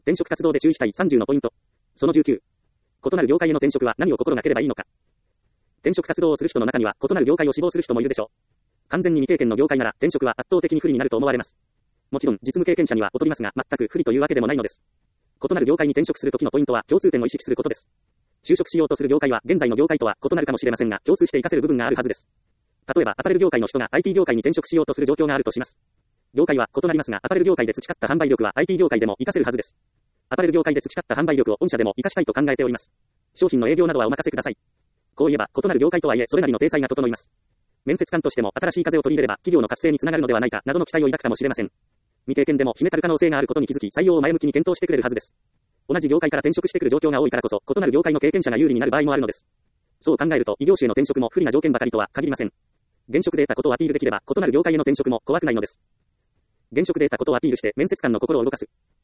転職活動で注意したい30のポイント。その19。異なる業界への転職は何を心がければいいのか。転職活動をする人の中には異なる業界を志望する人もいるでしょう。完全に未経験の業界なら転職は圧倒的に不利になると思われます。もちろん実務経験者には劣りますが、全く不利というわけでもないのです。異なる業界に転職するときのポイントは共通点を意識することです。就職しようとする業界は現在の業界とは異なるかもしれませんが、共通して活かせる部分があるはずです。例えばアパレル業界の人が IT 業界に転職しようとする状況があるとします。業界は異なりますが、アパレル業界で培った販売力は IT 業界でも活かせるはずです。アパレル業界で培った販売力を御社でも活かしたいと考えております。商品の営業などはお任せください。こう言えば異なる業界とはいえそれなりの体裁が整います。面接官としても新しい風を取り入れれば企業の活性につながるのではないかなどの期待を抱くかもしれません。未経験でも秘めたる可能性があることに気づき採用を前向きに検討してくれるはずです。同じ業界から転職してくる状況が多いからこそ異なる業界の経験者が有利になる場合もあるのです。そう考えると異業種への転職も不利な条件ばかりとは限りません。現職で得たことをアピールできれば異なる業界への転職も怖くないのです。現職で得たことをアピールして面接官の心を動かす。